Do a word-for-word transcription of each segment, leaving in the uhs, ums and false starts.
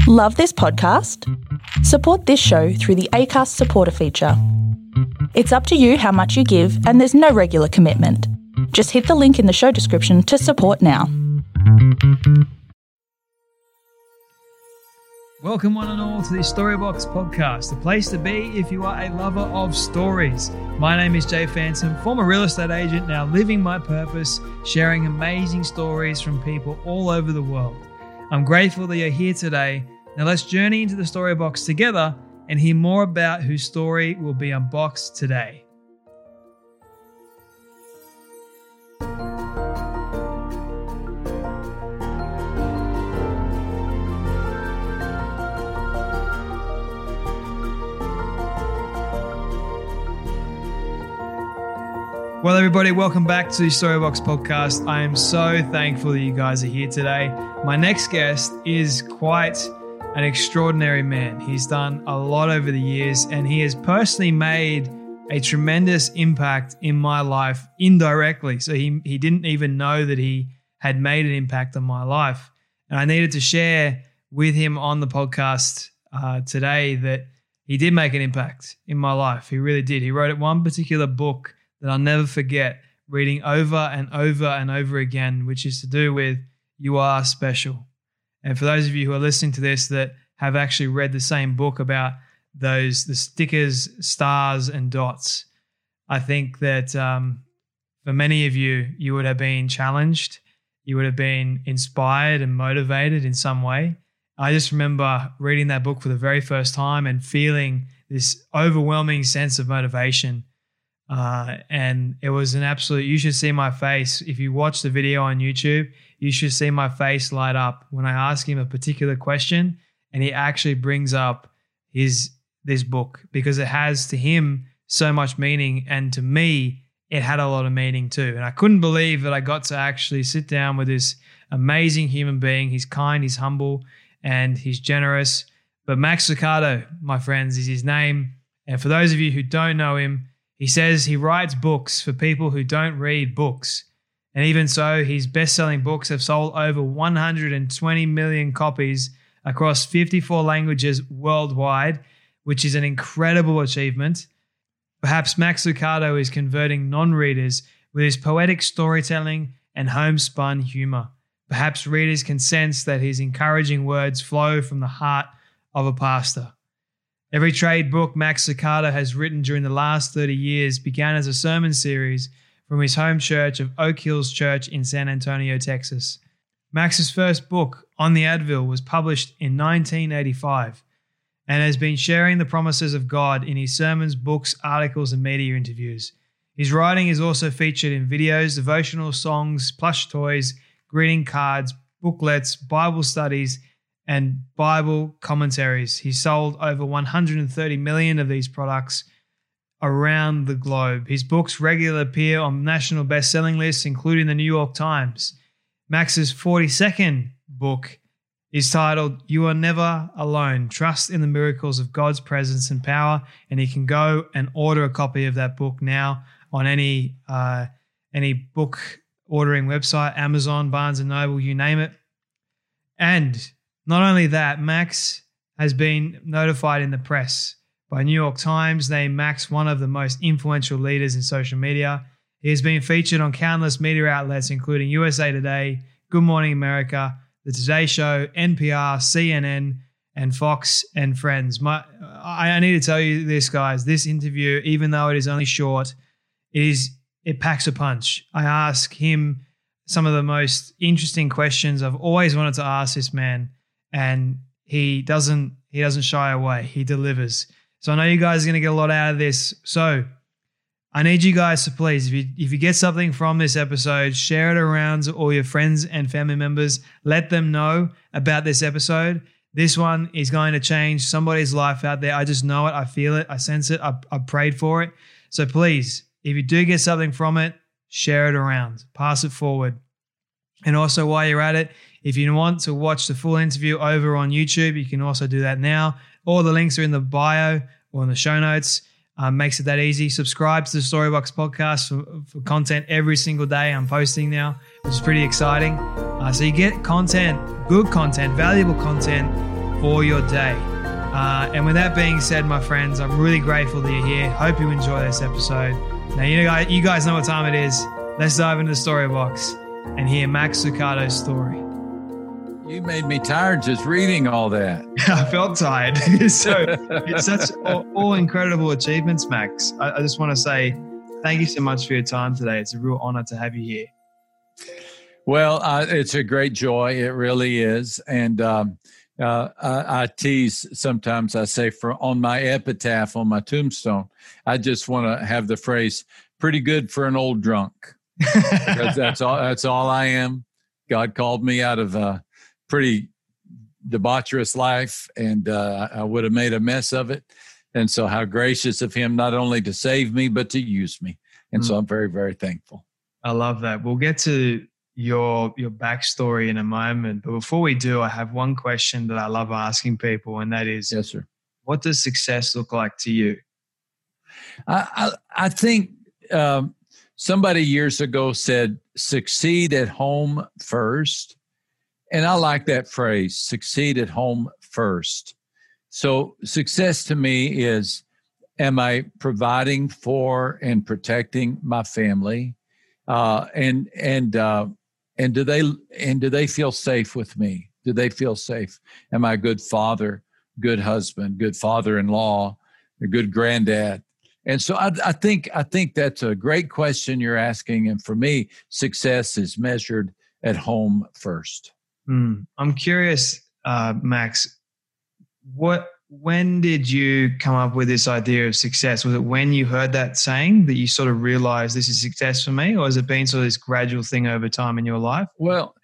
Love this podcast? Support this show through the Acast supporter feature. It's up to you how much you give, and there's no regular commitment. Just hit the link in the show description to support now. Welcome one and all to the Storybox podcast, the place to be if you are a lover of stories. My name is Jay Phantom, former real estate agent, now living my purpose, sharing amazing stories from people all over the world. I'm grateful that you're here today. Now let's journey into the Storybox together and hear more about whose story will be unboxed today. Well, everybody, welcome back to the Storybox podcast. I am so thankful that you guys are here today. My next guest is quite an extraordinary man. He's done a lot over the years, and he has personally made a tremendous impact in my life indirectly. So he, he didn't even know that he had made an impact on my life. And I needed to share with him on the podcast uh, today that he did make an impact in my life. He really did. He wrote one particular book that I'll never forget reading over and over and over again, which is to do with You Are Special. And for those of you who are listening to this that have actually read the same book about those, the stickers, stars, and dots, I think that um, for many of you, you would have been challenged. You would have been inspired and motivated in some way. I just remember reading that book for the very first time and feeling this overwhelming sense of motivation. Uh, and it was an absolute, you should see my face. If you watch the video on YouTube, you should see my face light up when I ask him a particular question and he actually brings up his, this book because it has to him so much meaning. And to me, it had a lot of meaning too. And I couldn't believe that I got to actually sit down with this amazing human being. He's kind, he's humble, and he's generous. But Max Lucado, my friends, is his name. And for those of you who don't know him, he says he writes books for people who don't read books. And even so, his best-selling books have sold over one hundred twenty million copies across fifty-four languages worldwide, which is an incredible achievement. Perhaps Max Lucado is converting non-readers with his poetic storytelling and homespun humor. Perhaps readers can sense that his encouraging words flow from the heart of a pastor. Every trade book Max Lucado has written during the last thirty years began as a sermon series from his home church of Oak Hills Church in San Antonio, Texas. Max's first book, On the Advil, was published in nineteen eighty-five and has been sharing the promises of God in his sermons, books, articles, and media interviews. His writing is also featured in videos, devotional songs, plush toys, greeting cards, booklets, Bible studies, and Bible commentaries. He sold over one hundred thirty million of these products around the globe. His books regularly appear on national best-selling lists, including the New York Times. Max's forty-second book is titled You Are Never Alone, Trust in the Miracles of God's Presence and Power, and you can go and order a copy of that book now on any uh, any book ordering website, Amazon, Barnes and Noble, you name it. And not only that, Max has been notified in the press by New York Times, named Max one of the most influential leaders in social media. He has been featured on countless media outlets, including U S A Today, Good Morning America, The Today Show, N P R, C N N, and Fox and Friends. My, I, I need to tell you this, guys. This interview, even though it is only short, it is it packs a punch. I ask him some of the most interesting questions I've always wanted to ask this man. And he doesn't he doesn't shy away. He delivers. So I know you guys are going to get a lot out of this. So I need you guys to please, if you if you get something from this episode, share it around to all your friends and family members. Let them know about this episode. This one is going to change somebody's life out there. I just know it. I feel it. I sense it. I, I prayed for it. So please, if you do get something from it, share it around. Pass it forward. And also while you're at it, if you want to watch the full interview over on YouTube, you can also do that now. All the links are in the bio or in the show notes. Um, makes it that easy. Subscribe to the Storybox podcast for, for content every single day I'm posting now, which is pretty exciting. Uh, so you get content, good content, valuable content for your day. Uh, and with that being said, my friends, I'm really grateful that you're here. Hope you enjoy this episode. Now, you know, you guys know what time it is. Let's dive into the story box and hear Max Sucato's story. You made me tired just reading all that. I felt tired. So it's such all, all incredible achievements, Max. I, I just want to say thank you so much for your time today. It's a real honor to have you here. Well, uh, it's a great joy. It really is. And um, uh, I, I tease sometimes. I say for on my epitaph, on my tombstone, I just want to have the phrase "pretty good for an old drunk," because that's all. That's all I am. God called me out of a pretty debaucherous life, and uh, I would have made a mess of it. And so, how gracious of Him not only to save me but to use me. And mm. so, I'm very, very thankful. I love that. We'll get to your your backstory in a moment. But before we do, I have one question that I love asking people, and that is, yes, sir. What does success look like to you? I I, I think um, somebody years ago said, "Succeed at home first," and I like that phrase, "Succeed at home first." So success to me is, am I providing for and protecting my family, uh, and and uh, and do they and do they feel safe with me? Do they feel safe? Am I a good father, good husband, good father-in-law, a good granddad? And so I, I think I think that's a great question you're asking. And for me, success is measured at home first. Mm. I'm curious, uh, Max. What? When did you come up with this idea of success? Was it when you heard that saying that you sort of realized this is success for me, or has it been sort of this gradual thing over time in your life? Well,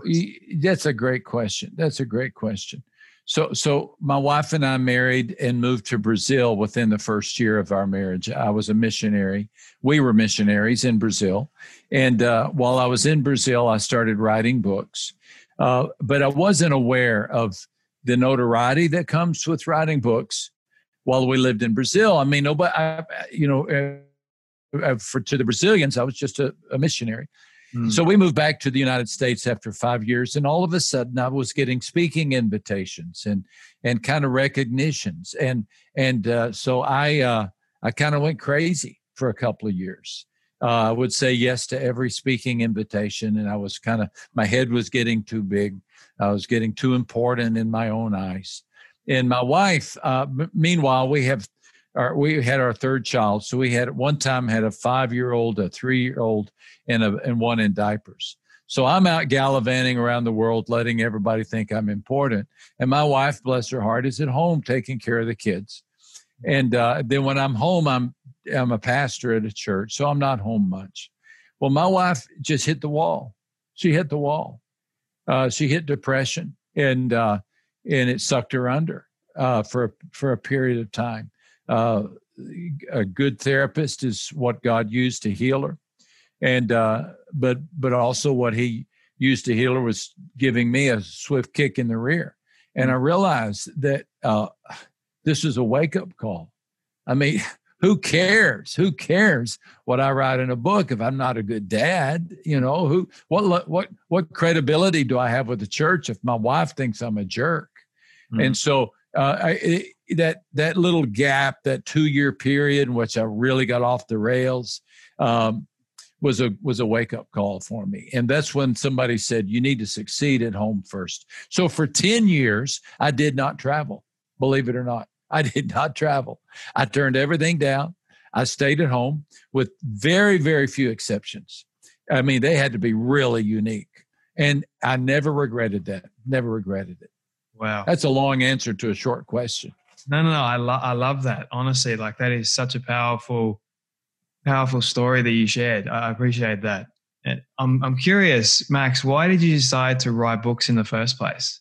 that's a great question. That's a great question. So, so my wife and I married and moved to Brazil within the first year of our marriage. I was a missionary. We were missionaries in Brazil. And uh, while I was in Brazil, I started writing books. Uh, but I wasn't aware of the notoriety that comes with writing books while we lived in Brazil. I mean, nobody, I, you know, uh, for to the Brazilians, I was just a, a missionary. Mm. So we moved back to the United States after five years, and all of a sudden, I was getting speaking invitations and and kind of recognitions, and and uh, so I uh, I kind of went crazy for a couple of years. Uh, I would say yes to every speaking invitation, and I was kind of my head was getting too big. I was getting too important in my own eyes. And my wife, uh, m- meanwhile, we have, our, we had our third child. So we had at one time had a five-year-old, a three-year-old, and a and one in diapers. So I'm out gallivanting around the world, letting everybody think I'm important. And my wife, bless her heart, is at home taking care of the kids. And uh, then when I'm home, I'm I'm a pastor at a church, so I'm not home much. Well, my wife just hit the wall. She hit the wall. Uh, she hit depression, and uh, and it sucked her under uh, for for a period of time. Uh, a good therapist is what God used to heal her, and uh, but but also what He used to heal her was giving me a swift kick in the rear. And I realized that uh, this is a wake up call. I mean, who cares? Who cares what I write in a book if I'm not a good dad? You know, who, what, what, what credibility do I have with the church if my wife thinks I'm a jerk? Mm. And so uh, I, it, that that little gap, that two year period in which I really got off the rails, um, was a was a wake up call for me. And that's when somebody said, "You need to succeed at home first." So for ten years, I did not travel. Believe it or not. I did not travel. I turned everything down. I stayed at home with very, very few exceptions. I mean, they had to be really unique. And I never regretted that. Never regretted it. Wow. That's a long answer to a short question. No, no, no. I, lo- I love that. Honestly, like that is such a powerful, powerful story that you shared. I appreciate that. And I'm, I'm curious, Max, why did you decide to write books in the first place?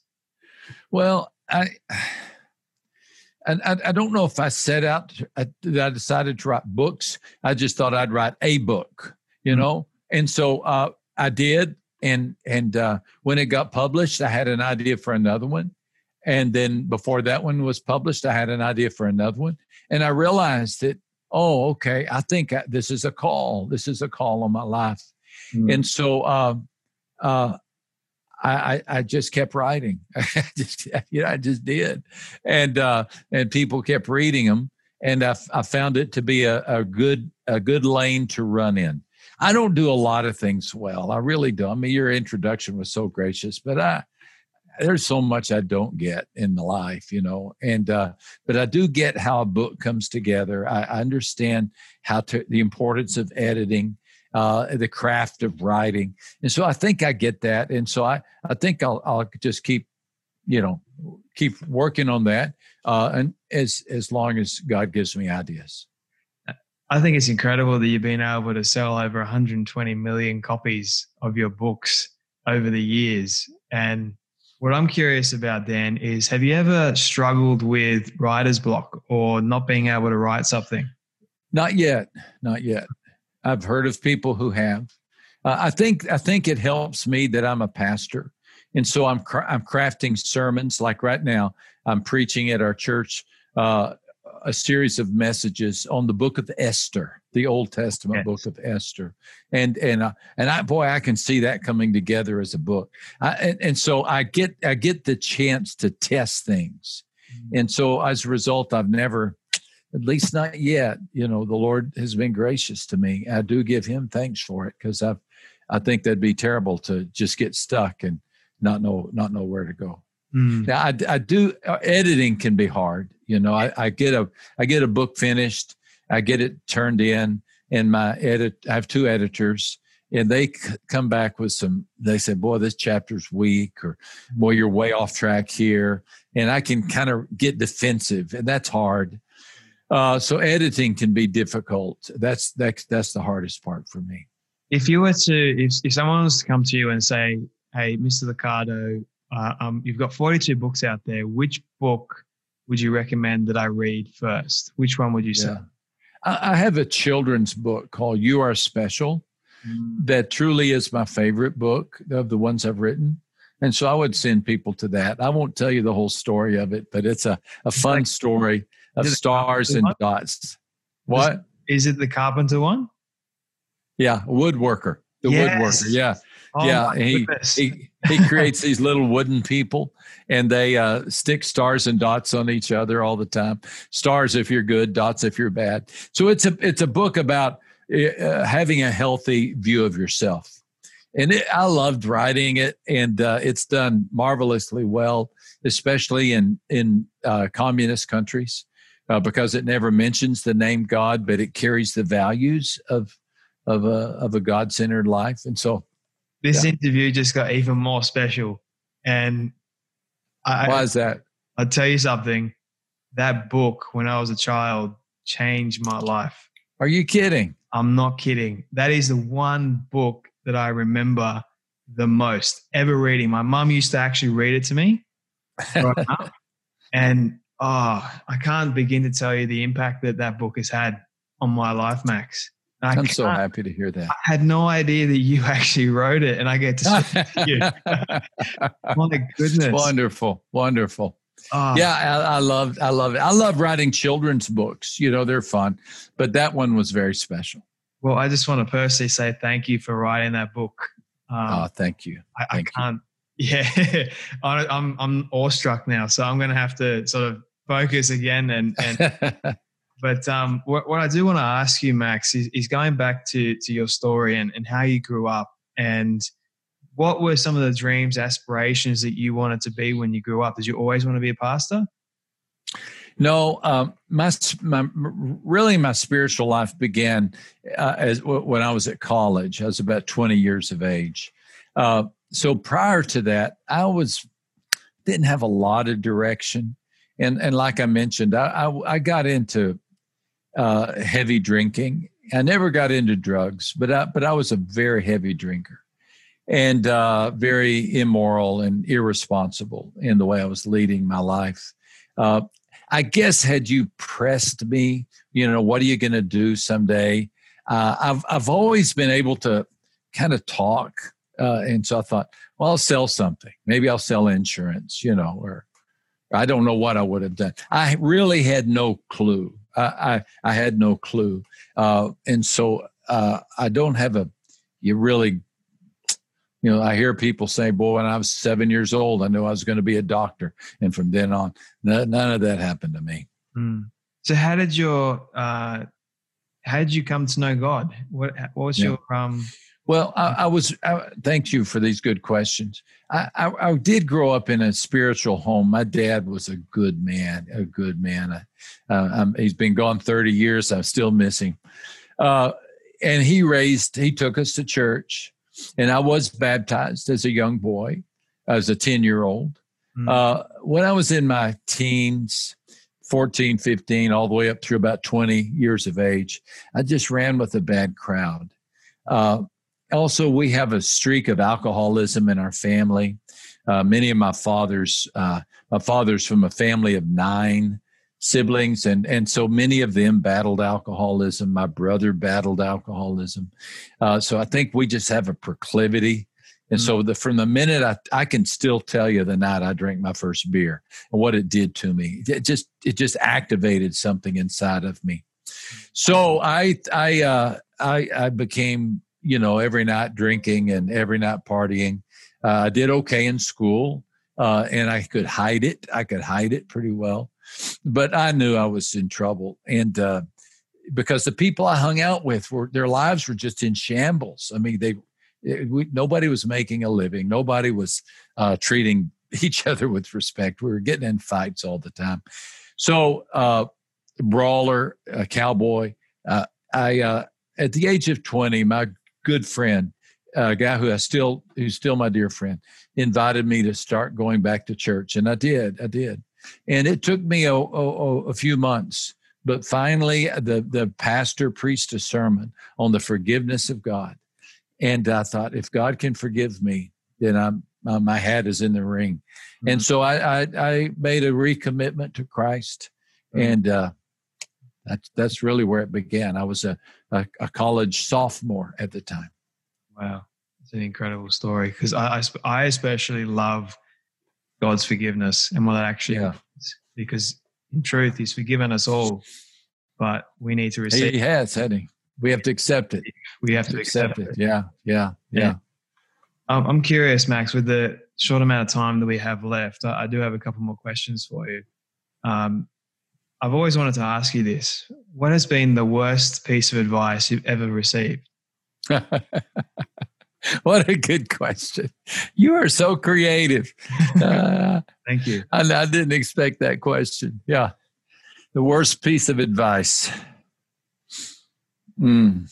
Well, I... And I, I don't know if I set out to, I, I decided to write books. I just thought I'd write a book, you mm-hmm. know? And so uh, I did. And and uh, when it got published, I had an idea for another one. And then before that one was published, I had an idea for another one. And I realized that, oh, okay, I think I, this is a call. This is a call on my life. Mm-hmm. And so uh, uh, I, I, I just kept writing. I just, you know, I just did. And, uh, and people kept reading them. And I, I found it to be a, a good, a good lane to run in. I don't do a lot of things well. I really don't. I mean, your introduction was so gracious, but I, there's so much I don't get in the life, you know, and, uh, but I do get how a book comes together. I, I understand how to, the importance of editing, uh, the craft of writing. And so I think I get that. And so I, I think I'll, I'll just keep, you know, keep working on that. Uh, and as, as long as God gives me ideas. I think it's incredible that you've been able to sell over one hundred twenty million copies of your books over the years. And what I'm curious about, Dan, is have you ever struggled with writer's block or not being able to write something? Not yet. Not yet. I've heard of people who have. Uh, I think I think it helps me that I'm a pastor. And so I'm cra- I'm crafting sermons. Like right now, I'm preaching at our church uh, a series of messages on the book of Esther, the Old Testament yes. book of Esther. And and uh, and I boy, I can see that coming together as a book. I, and, and so I get I get the chance to test things. Mm-hmm. And so as a result, I've never, at least not yet, you know, the Lord has been gracious to me. I do give him thanks for it, because I've I think that'd be terrible to just get stuck and not know not know where to go. Mm. Now, I, I do uh, editing can be hard. You know, I, I get a I get a book finished, I get it turned in, and my edit. I have two editors, and they c- come back with some. They say, "Boy, this chapter's weak," or "Boy, you're way off track here," and I can kind of get defensive, and that's hard. Uh, so editing can be difficult. That's that's that's the hardest part for me. If you were to, if if someone was to come to you and say, "Hey, Mister Liccardo, uh, um, you've got forty-two books out there. Which book would you recommend that I read first? Which one would you say?" Yeah. I, I have a children's book called "You Are Special" mm. that truly is my favorite book of the ones I've written. And so I would send people to that. I won't tell you the whole story of it, but it's a, a fun like, story of stars and one? dots. What? Is, is it the Carpenter one? Yeah, woodworker. The yes. woodworker, yeah. Oh, yeah, he, he he creates these little wooden people, and they uh, stick stars and dots on each other all the time. Stars if you're good, dots if you're bad. So it's a it's a book about uh, having a healthy view of yourself, and it, I loved writing it, and uh, it's done marvelously well, especially in in uh, communist countries, uh, because it never mentions the name God, but it carries the values of of a of a God-centered life, and so. This yeah. interview just got even more special. And I, why is that? I'll tell you something. That book, when I was a child, changed my life. Are you kidding? I'm not kidding. That is the one book that I remember the most ever reading. My mum used to actually read it to me. And oh, I can't begin to tell you the impact that that book has had on my life, Max. I I'm so happy to hear that. I had no idea that you actually wrote it, and I get to speak to you. My goodness. Wonderful. Wonderful. Oh. Yeah, I, I love I love it. I love writing children's books. You know, they're fun. But that one was very special. Well, I just want to personally say thank you for writing that book. Um, oh, thank you. I, thank I can't. You. Yeah, I, I'm I'm awestruck now, so I'm going to have to sort of focus again and and. But um, what, what I do want to ask you, Max, is, is going back to, to your story and, and how you grew up, and what were some of the dreams, aspirations that you wanted to be when you grew up? Did you always want to be a pastor? No, um, my, my really my spiritual life began uh, as when I was at college. I was about twenty years of age. Uh, so prior to that, I was didn't have a lot of direction, and and like I mentioned, I I, I got into Uh, heavy drinking. I never got into drugs, but I, but I was a very heavy drinker and uh, very immoral and irresponsible in the way I was leading my life. Uh, I guess had you pressed me, you know, what are you going to do someday? Uh, I've I've always been able to kind of talk, uh, and so I thought, well, I'll sell something. Maybe I'll sell insurance, you know, or I don't know what I would have done. I really had no clue. I, I, I had no clue. Uh, and so uh, I don't have a, you really, You know, I hear people say, boy, when I was seven years old, I knew I was going to be a doctor. And from then on, none, none of that happened to me. Mm. So how did your, uh, how did you come to know God? What, what was yeah. your, um, well, I, I was, I, thank you for these good questions. I, I, I did grow up in a spiritual home. My dad was a good man, a good man. Uh, he's been gone thirty years. I still miss him. Uh, and he raised, he took us to church, and I was baptized as a young boy, as a ten-year-old. Mm. Uh, when I was in my teens, fourteen, fifteen, all the way up through about twenty years of age, I just ran with a bad crowd. Uh, also, we have a streak of alcoholism in our family. Uh, many of my fathers, uh, my father's from a family of nine siblings, and, and so many of them battled alcoholism. My brother battled alcoholism. Uh, so I think we just have a proclivity. And mm-hmm. so the, from the minute I, I can still tell you the night I drank my first beer and what it did to me. It just, it just activated something inside of me. So I, I, uh, I, I became, you know, every night drinking and every night partying. Uh, I did okay in school, uh, and I could hide it. I could hide it pretty well, but I knew I was in trouble. And, uh, because the people I hung out with were, their lives were just in shambles. I mean, they, it, we, nobody was making a living. Nobody was, uh, treating each other with respect. We were getting in fights all the time. So, uh, brawler, a cowboy, uh, I, uh, at the age of twenty, my good friend, a guy who I still, who's still my dear friend, invited me to start going back to church. And I did, I did. And it took me a, a, a few months, but finally the, the pastor preached a sermon on the forgiveness of God. And I thought, if God can forgive me, then I'm, uh, my hat is in the ring. Mm-hmm. And so I, I, I made a recommitment to Christ. Mm-hmm. And uh, that's, that's really where it began. I was a, a, a college sophomore at the time. Wow. It's an incredible story, because I, I, I especially love God's forgiveness and what that actually yeah. is, because in truth, He's forgiven us all, but we need to receive. He has, hasn't He? We have to accept it. We have to accept, accept it. it. Yeah, yeah, yeah. yeah. Um, I'm curious, Max, with the short amount of time that we have left, I, I do have a couple more questions for you. Um, I've always wanted to ask you this. What has been the worst piece of advice you've ever received? What a good question. You are so creative. Uh, Thank you. I, I didn't expect that question. Yeah. The worst piece of advice. Mm.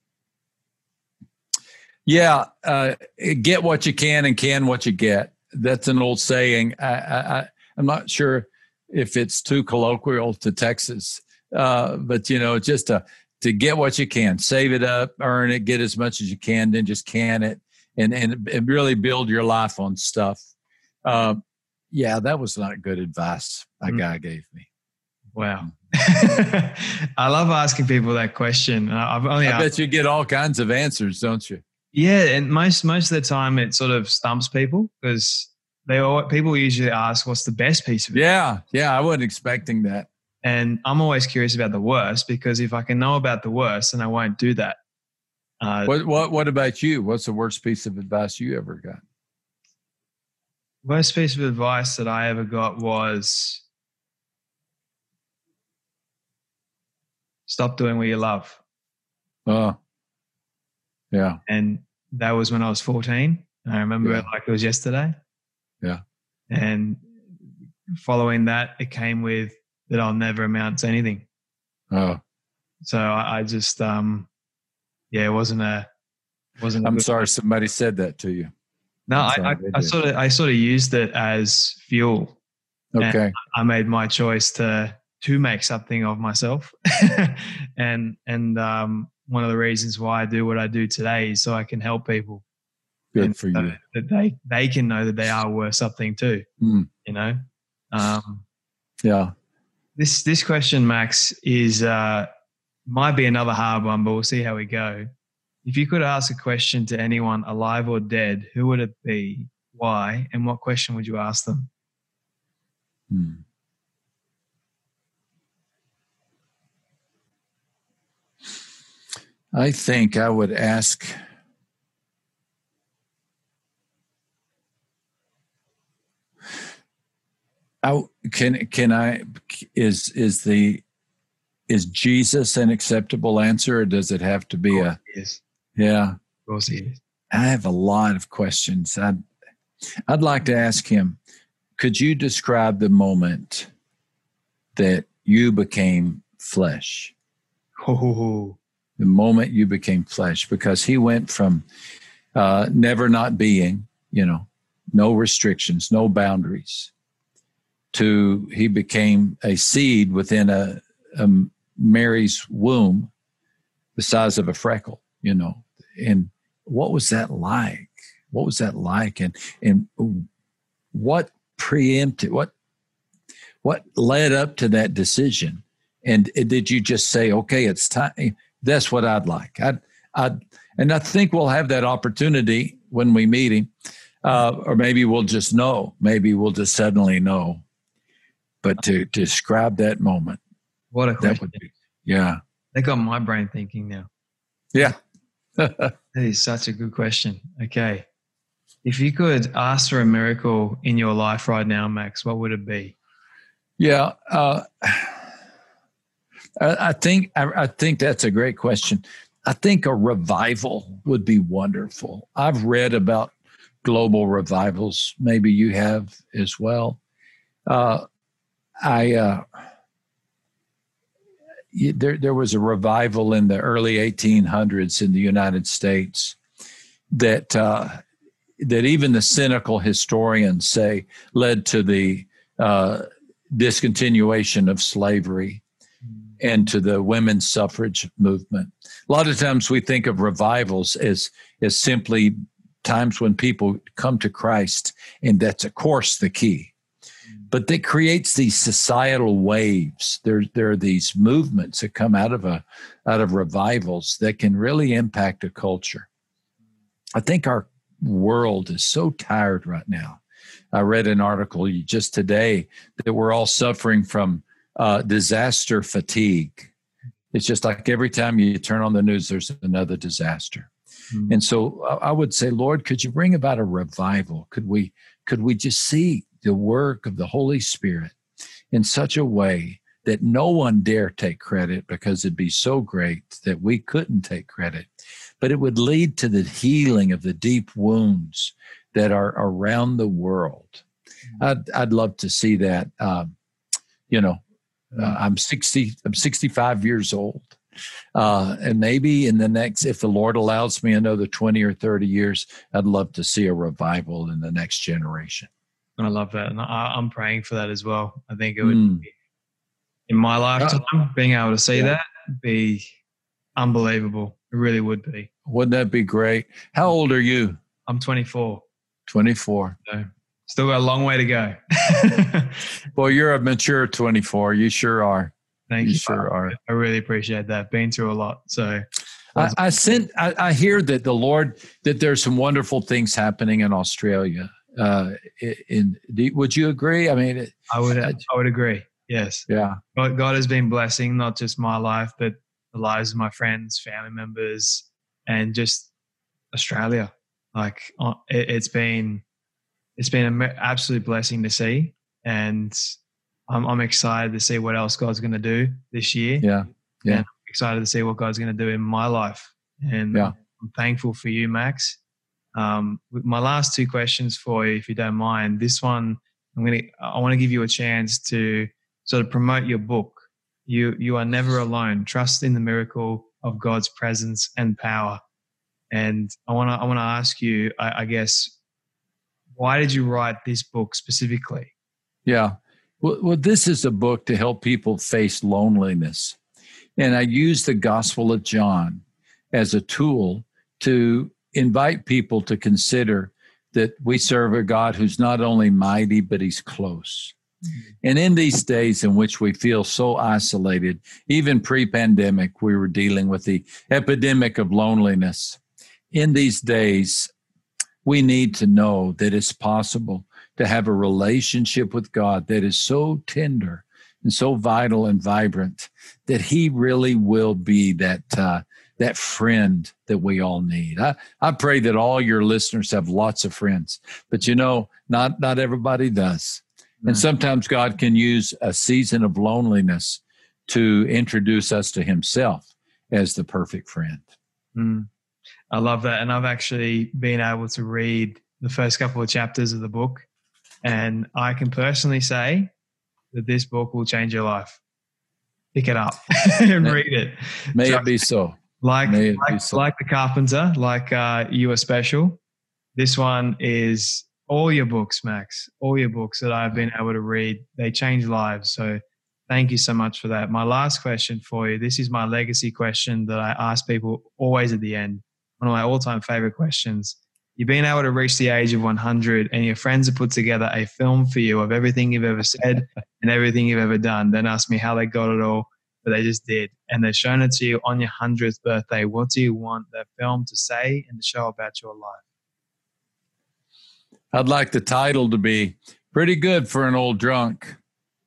Yeah. Uh, get what you can and can what you get. That's an old saying. I, I, I'm not sure if it's too colloquial to Texas, uh, but, you know, just to, to get what you can, save it up, earn it, get as much as you can, then just can it, and, and, and really build your life on stuff. Uh, yeah, that was not good advice a mm. guy gave me. Wow. I love asking people that question. I've only I asked, bet you get all kinds of answers, don't you? Yeah, and most most of the time it sort of stumps people, because they all, people usually ask, what's the best piece of it? Yeah, yeah, I wasn't expecting that. And I'm always curious about the worst, because if I can know about the worst, then I won't do that. Uh, what what what about you? What's the worst piece of advice you ever got? Worst piece of advice that I ever got was stop doing what you love. Oh, yeah. And that was when I was fourteen. I remember yeah. it like it was yesterday. Yeah. And following that, it came with that I'll never amount to anything. Oh. So I, I just, um, yeah, it wasn't a, wasn't. A I'm sorry, somebody said that to you. No, I, I, I sort of, I sort of used it as fuel. Okay. I made my choice to to make something of myself, and and um, one of the reasons why I do what I do today is so I can help people. Good for so you. That they they can know that they are worth something too. Mm. You know. Um, yeah. This this question, Max, is uh, might be another hard one, but we'll see how we go. If you could ask a question to anyone, alive or dead, who would it be, why, and what question would you ask them? Hmm. I think I would ask I, can can I is is the is Jesus an acceptable answer, or does it have to be a? Yes. Yeah. Of course he is. I have a lot of questions. I'd I'd like to ask him. Could you describe the moment that you became flesh? Oh. The moment you became flesh, because he went from uh, never not being, you know, no restrictions, no boundaries, to he became a seed within a, a Mary's womb, the size of a freckle, you know. And what was that like? What was that like? And and what preempted, what what led up to that decision? And did you just say, okay, it's time? That's what I'd like. I'd, I'd, and I think we'll have that opportunity when we meet him. Uh, or maybe we'll just know. Maybe we'll just suddenly know. But to, to describe that moment. What a question. That would be, yeah. They got my brain thinking now. Yeah. That is such a good question. Okay. If you could ask for a miracle in your life right now, Max, what would it be? Yeah. Uh, I, I think I, I think that's a great question. I think a revival would be wonderful. I've read about global revivals. Maybe you have as well. Uh, I uh, there there was a revival in the early eighteen hundreds in the United States that uh, that even the cynical historians say led to the uh, discontinuation of slavery and to the women's suffrage movement. A lot of times we think of revivals as as simply times when people come to Christ, and that's, of course, the key. But that creates these societal waves. There, there are these movements that come out of a out of revivals that can really impact a culture. I think our world is so tired right now. I read an article just today that we're all suffering from uh, disaster fatigue. It's just like every time you turn on the news, there's another disaster. Mm-hmm. And so I would say, Lord, could you bring about a revival? Could we, could we just see the work of the Holy Spirit in such a way that no one dare take credit, because it'd be so great that we couldn't take credit, but it would lead to the healing of the deep wounds that are around the world. I'd, I'd love to see that. Um, you know, uh, I'm sixty, I'm sixty-five years old. Uh, and maybe in the next, if the Lord allows me another twenty or thirty years, I'd love to see a revival in the next generation. I love that. And I, I'm praying for that as well. I think it would mm. be, in my lifetime, uh, being able to see yeah. that be unbelievable. It really would be. Wouldn't that be great? How old are you? I'm twenty-four. twenty-four. So still got a long way to go. Well, you're a mature twenty-four. You sure are. Thank you. You sure are. I really appreciate that. Been through a lot. So I, I sent, I, I hear that the Lord, that there's some wonderful things happening in Australia. Uh, in, in would you agree? I mean, it, I would, I, I would agree. Yes. Yeah. God, God has been blessing not just my life, but the lives of my friends, family members, and just Australia. Like it, it's been, it's been an absolute blessing to see, and I'm, I'm excited to see what else God's going to do this year. Yeah, yeah. And I'm excited to see what God's going to do in my life, and yeah. I'm thankful for you, Max. Um, with my last two questions for you, if you don't mind. This one, I'm going to, I want to give you a chance to sort of promote your book. You, you are never alone. Trust in the miracle of God's presence and power. And I want to, I want to ask you, I, I guess, why did you write this book specifically? Yeah. Well, well, this is a book to help people face loneliness. And I use the Gospel of John as a tool to invite people to consider that we serve a God who's not only mighty, but he's close. Mm-hmm. And in these days in which we feel so isolated, even pre-pandemic, we were dealing with the epidemic of loneliness. In these days, we need to know that it's possible to have a relationship with God that is so tender and so vital and vibrant that he really will be that uh, that friend that we all need. I, I pray that all your listeners have lots of friends, but you know, not not everybody does. And sometimes God can use a season of loneliness to introduce us to himself as the perfect friend. Mm. I love that. And I've actually been able to read the first couple of chapters of the book. And I can personally say that this book will change your life. Pick it up and may, read it. May Trust it be so. Like, may it like, be so. like The Carpenter, like uh, You Are Special. This one is all your books, Max, all your books that I've been able to read. They change lives. So thank you so much for that. My last question for you. This is my legacy question that I ask people always at the end. One of my all-time favorite questions. You've been able to reach the age of one hundred and your friends have put together a film for you of everything you've ever said and everything you've ever done. Then ask me how they got it all, but they just did. And they've shown it to you on your hundredth birthday. What do you want that film to say and to show about your life? I'd like the title to be pretty good for an old drunk.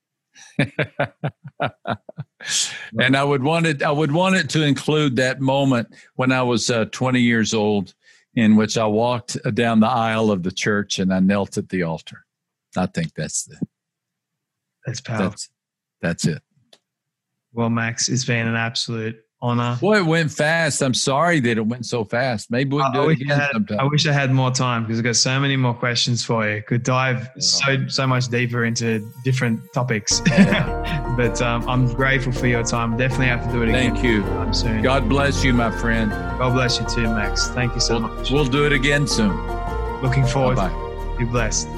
And I would want it, I would want it to include that moment when I was uh, twenty years old, in which I walked down the aisle of the church and I knelt at the altar. I think that's the that's powerful. That's, that's it. Well, Max, it's been an absolute honor. Boy, it went fast. I'm sorry that it went so fast. Maybe we can do I, I it wish again I had, sometime. I wish I had more time because I've got so many more questions for you. Could dive oh. so so much deeper into different topics. But um, I'm grateful for your time. Definitely have to do it again. Thank you. Soon. God bless you, my friend. God bless you too, Max. Thank you so we'll, much. We'll do it again soon. Looking forward. Bye-bye. Be blessed.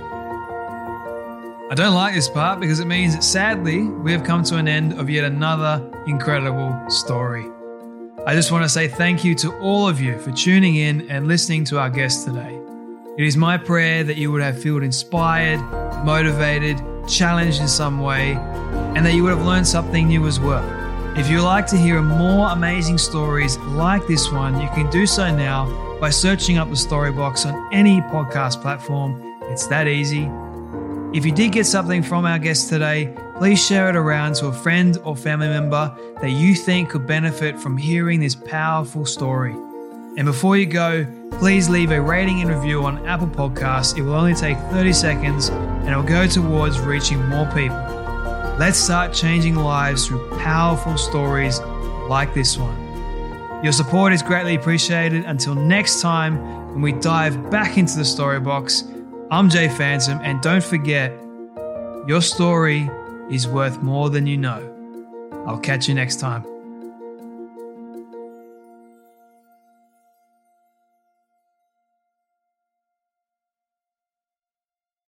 I don't like this part because it means that sadly we have come to an end of yet another incredible story. I just want to say thank you to all of you for tuning in and listening to our guest today. It is my prayer that you would have felt inspired, motivated, challenged in some way, and that you would have learned something new as well. If you'd like to hear more amazing stories like this one, you can do so now by searching up the Storybox on any podcast platform. It's that easy. If you did get something from our guest today, please share it around to a friend or family member that you think could benefit from hearing this powerful story. And before you go, please leave a rating and review on Apple Podcasts. It will only take thirty seconds and it will go towards reaching more people. Let's start changing lives through powerful stories like this one. Your support is greatly appreciated. Until next time, when we dive back into the Storybox, I'm Jay Phantom, and don't forget, your story is worth more than you know. I'll catch you next time.